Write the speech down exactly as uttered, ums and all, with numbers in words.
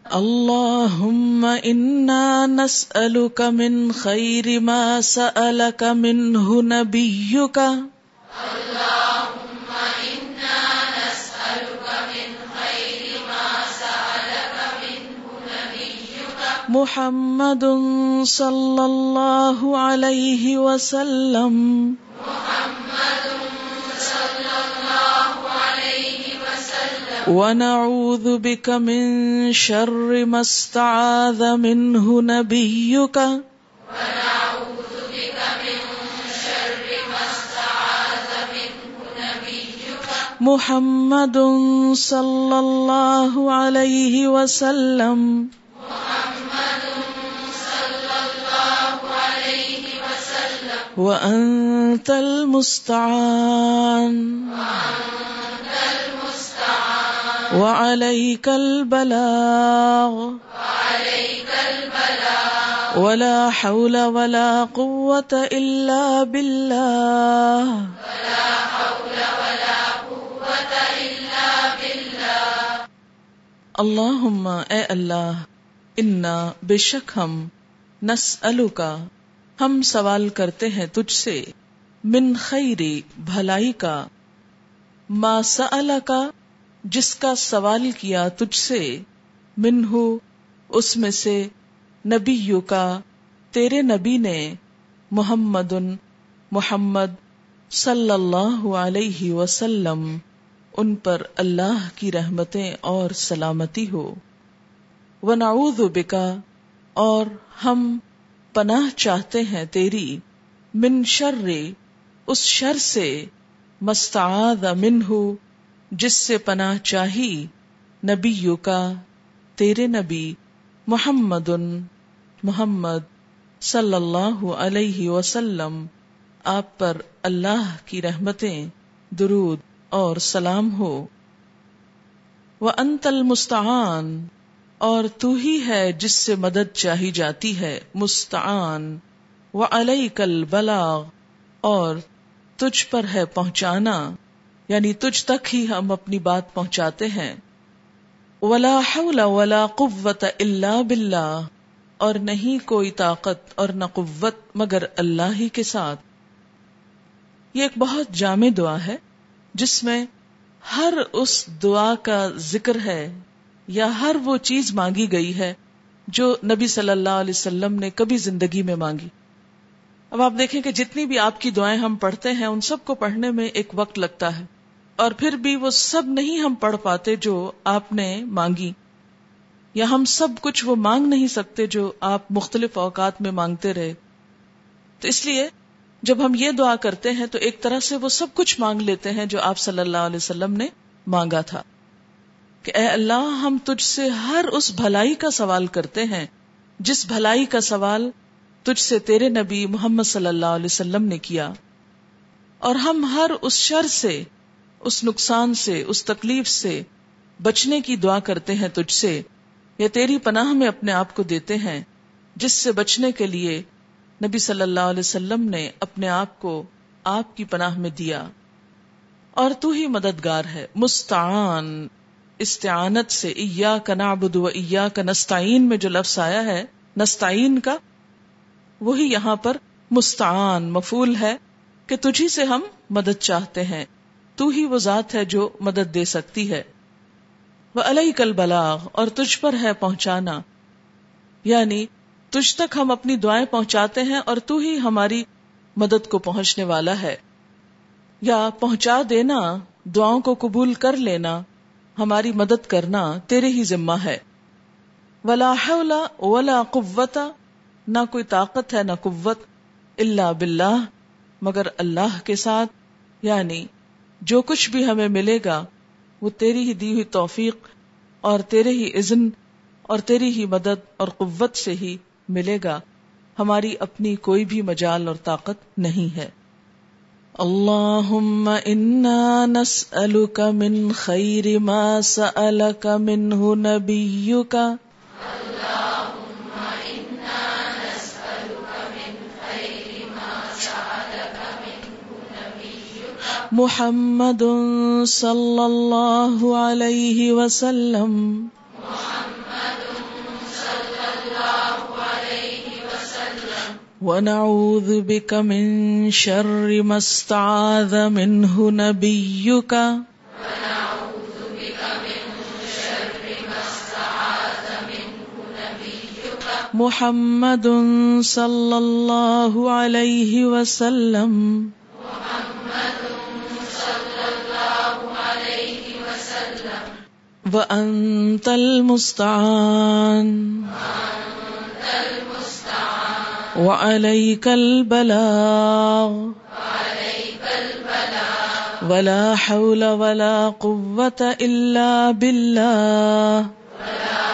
اللهم إنا نسألك من خير ما سألك منه نبيك اللهم إنا نسألك من خير ما سألك منه نبيك محمد صلى الله عليه وسلم محمد صلى الله عليه وسلم ونعوذ بك من شر ما استعاذ منه نبيك ونعوذ بك من شر ما استعاذ منه نبيك محمد صلى الله عليه وسلم محمد صلى الله عليه وسلم وأنت المستعان وأنت المستعان وعليك البلاغ وعليك البلاغ ولا حول ولا قوة إلا بالله ولا حول ولا قوة إلا بالله اللہم اے اللہ انا بے شک ہم نسألک ہم سوال کرتے ہیں تجھ سے من خیری بھلائی کا ما سألک جس کا سوال کیا تجھ سے منہ اس میں سے نبیو کا تیرے نبی نے محمد محمد صلی اللہ علیہ وسلم ان پر اللہ کی رحمتیں اور سلامتی ہو ونعوذ بکا اور ہم پناہ چاہتے ہیں تیری من شر اس شر سے مستعاذ منہ جس سے پناہ چاہی نبیو کا تیرے نبی محمد محمد صلی اللہ علیہ وسلم آپ پر اللہ کی رحمتیں درود اور سلام ہو وَأَنْتَ الْمُسْتَعَانُ اور تو ہی ہے جس سے مدد چاہی جاتی ہے مستعان وَعَلَيْكَ الْبَلَاغُ اور تجھ پر ہے پہنچانا یعنی تجھ تک ہی ہم اپنی بات پہنچاتے ہیں وَلَا حَوْلَ وَلَا قُوَّةَ إِلَّا بِاللَّهِ اور نہیں کوئی طاقت اور نہ قوت مگر اللہ ہی کے ساتھ. یہ ایک بہت جامع دعا ہے جس میں ہر اس دعا کا ذکر ہے یا ہر وہ چیز مانگی گئی ہے جو نبی صلی اللہ علیہ وسلم نے کبھی زندگی میں مانگی. اب آپ دیکھیں کہ جتنی بھی آپ کی دعائیں ہم پڑھتے ہیں ان سب کو پڑھنے میں ایک وقت لگتا ہے اور پھر بھی وہ سب نہیں ہم پڑھ پاتے جو آپ نے مانگی یا ہم سب کچھ وہ مانگ نہیں سکتے جو آپ مختلف اوقات میں مانگتے رہے. تو اس لیے جب ہم یہ دعا کرتے ہیں تو ایک طرح سے وہ سب کچھ مانگ لیتے ہیں جو آپ صلی اللہ علیہ وسلم نے مانگا تھا کہ اے اللہ ہم تجھ سے ہر اس بھلائی کا سوال کرتے ہیں جس بھلائی کا سوال تجھ سے تیرے نبی محمد صلی اللہ علیہ وسلم نے کیا، اور ہم ہر اس شر سے، اس نقصان سے، اس تکلیف سے بچنے کی دعا کرتے ہیں تجھ سے، یا تیری پناہ میں اپنے آپ کو دیتے ہیں جس سے بچنے کے لیے نبی صلی اللہ علیہ وسلم نے اپنے آپ کو آپ کی پناہ میں دیا. اور تو ہی مددگار ہے. مستعان استعانت سے ایاک نعبد و ایاک نستعین میں جو لفظ آیا ہے نستعین کا، وہی یہاں پر مستعان مفعول ہے کہ تجھی سے ہم مدد چاہتے ہیں، تو ہی وہ ذات ہے جو مدد دے سکتی ہے. وَعَلَيْكَ الْبَلَاغُ اور تجھ پر ہے پہنچانا، یعنی تجھ تک ہم اپنی دعائیں پہنچاتے ہیں اور تو ہی ہماری مدد کو پہنچنے والا ہے. یا پہنچا دینا، دعاؤں کو قبول کر لینا، ہماری مدد کرنا تیرے ہی ذمہ ہے. وَلَا حَوْلَ وَلَا قُوَّةَ نہ کوئی طاقت ہے نہ قوت الا باللہ مگر اللہ کے ساتھ، یعنی جو کچھ بھی ہمیں ملے گا وہ تیری ہی دی ہوئی توفیق اور تیرے ہی اذن اور تیری ہی مدد اور قوت سے ہی ملے گا، ہماری اپنی کوئی بھی مجال اور طاقت نہیں ہے. اللہم انا نسألک من خیر ما سألک منہ نبیک محمد صلی اللہ علیہ وسلم محمد ونعوذ بك من شر ما استعاذ منه نبيك ونعوذ بك من شر ما استعاذ منه نبيك محمد صلى الله عليه وسلم محمد صلى الله عليه وسلم وأنت المستعان وأنت المستعان وعليك البلاغ وعليك البلاغ ولا حول ولا قوة إلا بالله ولا